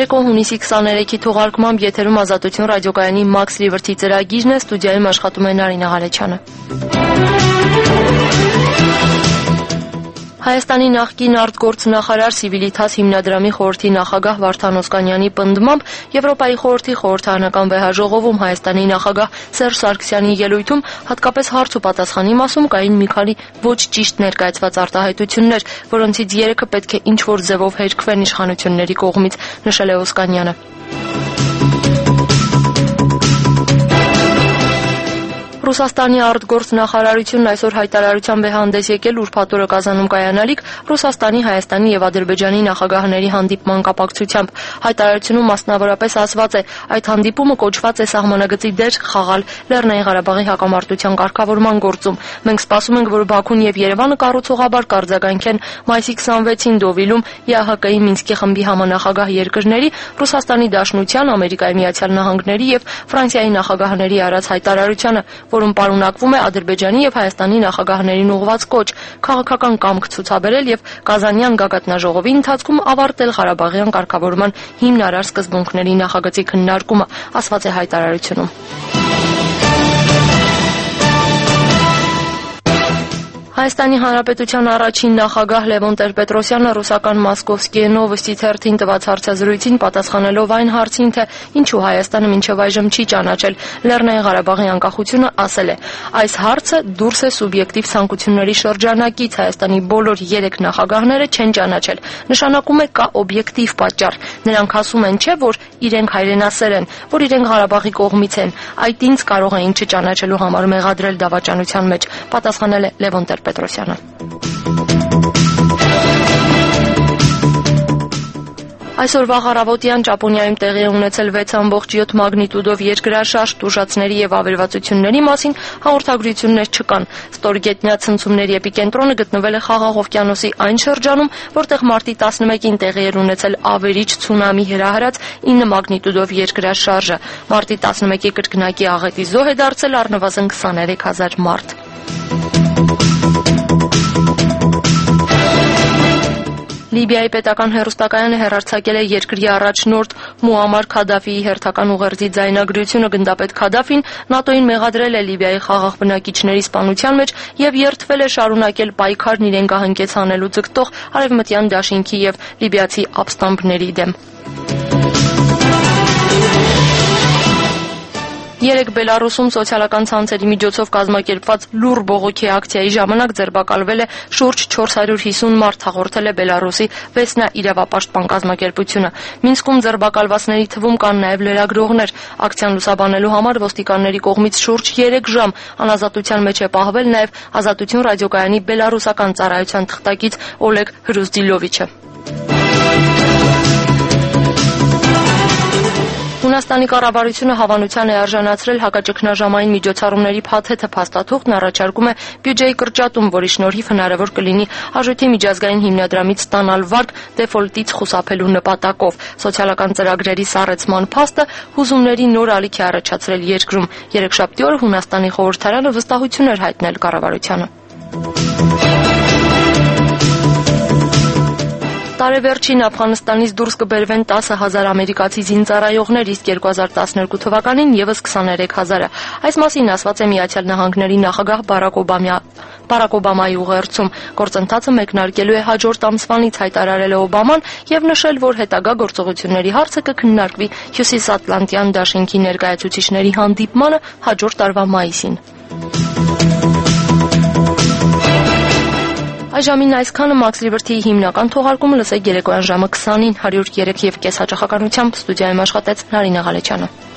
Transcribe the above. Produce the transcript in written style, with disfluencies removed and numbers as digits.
Երեկո հունիսի 23-ի թողարկմամբ եթերում Ազատություն ռադիոկայանի Max Liberty ծրագիրն է, ստուդիայում աշխատում է Նարինե Ղալեչյանը։ Հայաստանի նախկին արտգործնախարար Սիվիլիթաս հիմնադրամի խորհրդի նախագահ Վարդան Օսկանյանի պնդմամբ Եվրոպայի խորհրդի խորհրդարանական վեհաժողովում Հայաստանի նախագահ Սերժ Սարգսյանի ելույթում հատկապես հարց ու պատասխանի մասում կային մի քանի ոչ ճիշտ ներկայացված արտահայտություններ, որոնցից 3-ը պետք է ինչ-որ ձևով հերքվեն իշխանությունների կողմից, նշել է Օսկանյանը։ Ռուսաստանի արտգործնախարարությունն այսօր հայտարարությամբ է հանդես եկել ուրբաթ օրը Կազանում կայանալիք Ռուսաստանի, Հայաստանի եւ Ադրբեջանի նախագահների հանդիպման կապակցությամբ։ Հայտարարությունում մասնավորապես ասված է, այդ հանդիպումը կոչված է սահմանագծի դեր խաղալ Լեռնային Ղարաբաղի հակամարտության կարգավորման գործում։ Մենք սպասում ենք, որ Բաքուն եւ Երևանը կառուցողաբար կարձագանքեն մայիսի 26-ին Դովիլում ԵԱՀԿ-ի Մինսկի խմբի համանախագահ երկրների, Ռուսաստանի Դաշնության, Ամերիկայի Միացյալ Նահանգների եւ Ֆրանսիայի նախագահների արած հայտարարությանը, որում պարունակվում է Ադրբեջանի եւ Հայաստանի նախագահներին ուղղված կոչ քաղաքական կամք ցուցաբերել եւ Կազանյան գագաթնաժողովի ընթացքում ավարտել Ղարաբաղյան կարգավորման հիմնարար սկզբունքների նախագծի քննարկումը, ասված է հայտարարությունում։ Հայաստանի Հանրապետության առաջին նախագահ Լևոն Տեր-Պետրոսյանը ռուսական Մոսկովսկի Նովոստի թերթին տված հարցազրույցին պատասխանելով այն հարցին, թե ինչու Հայաստանը մինչև այժմ չի ճանաչել Լեռնային Ղարաբաղի անկախությունը, ասել է. այս հարցը դուրս է սուբյեկտիվ ցանկությունների շրջանակից, Հայաստանի բոլոր 3 նախագահները չեն ճանաչել, նշանակում է կա օբյեկտիվ պատճառ, նրանք ասում են չէ, որ իրենք հայրենասեր են, որ իրենք Ղարաբաղի կողմից են, այդ ինձ կարող էին չճանաչելու համար մեղադրել դավաճանության մեջ, պատասխանել է Լևոն Տեր-Պետրոսյանը։ Այսօր վաղ առավոտյան Ճապոնիայում տեղի է ունեցել 6.7 մագնիտուդով երկրաշարժ, տուժածների եւ ավերվածությունների մասին հաղորդագրություններ չկան։ Ստորգետնյա ցնցումների էպիկենտրոնը գտնվել է Խաղաղ օվկիանոսի այն շրջանում, որտեղ մարտի 11-ին տեղի էր ունեցել ավերիչ ցունամի հրահրած 9 մագնիտուդով երկրաշարժը։ Մարտի 11-ի կրկնակի աղետի զոհ է դարձել առնվազն 23,000 մարդ։ Լիբիայի պետական հեռուստակայանը հեռարձակել է երկրի առաջնորդ Մուամար Քադաֆիի հերթական ուղերձի ձայնագրությունը։ Գնդապետ Քադաֆին ՆԱՏՕ-ին մեղադրել է Լիբիայի խաղաղ բնակիչների սպանության մեջ եւ երդվել է շարունակել պայքարն իրեն գահընկեցանելու ձգտող Արևմտյան դաշինքի եւ լիբիացի ապստամբների դեմ։ Երեկ Բելարուսում սոցիալական ցանցերի միջոցով կազմակերպված լուռ բողոքի ակցիայի ժամանակ ձերբակալվել է շուրջ 450 մարդ, հաղորդել է Բելարուսի Վեսնա իրավապաշտպան կազմակերպությունը։ Մինսկում ձերբակալվածների թվում կան նաև լրագրողներ։ Ակցիան լուսաբանելու համար ոստիկանների կողմից շուրջ 3 ժամ անազատության մեջ է պահվել նաև Ազատություն ռադիոկայանի բելարուսական ծառայության թղթակից Օլեգ Հրուզդիլովիչը։ Հունաստանի կառավարությունը հավանության է արժանացրել հակաճգնաժամային միջոցառումների փաթեթը փաստաթուղթն առաջարկում է բյուջեի կրճատում, որի շնորհիվ հնարավոր կլինի Արժույթի միջազգային հիմնադրամից ստանալ վարկ դեֆոլտից խուսափելու նպատակով։ Սոցիալական ծրագրերի սառեցման փաստը հուզումների նոր ալիք է առաջացրել երկրում։ Երեքշաբթի օրը Հունաստանի խորհրդարանը վստահություն էր հայտնել կառավարությանը։ Տարեվերջին Աֆղանստանից դուրս կբերվեն 10,000 ամերիկացի զինծառայողներ, իսկ 2012 թվականին եւս 23,000-ը։ Այս մասին ասված է Միացյալ Նահանգների նախագահ Բարակ Օբամայի ուղերձում։ Գործընթացը մեկնարկելու է հաջորդ ամսվանից, հայտարարել է Օբաման եւ նշել, որ հետագա գործողությունների հարցը կքննարկվի Հյուսիսատլանտյան դաշինքի ներկայացուցիչների հանդիպմանը հաջորդ տարվա մայիսին։ Այժմին այսքանը Max Liberty-ի հիմնական թողարկումը լսեք երեկոյան ժամը 20-ին 103.5 հաճախականությամբ ստուդիայում աշխատեց Նարինե Ղալեչյանը։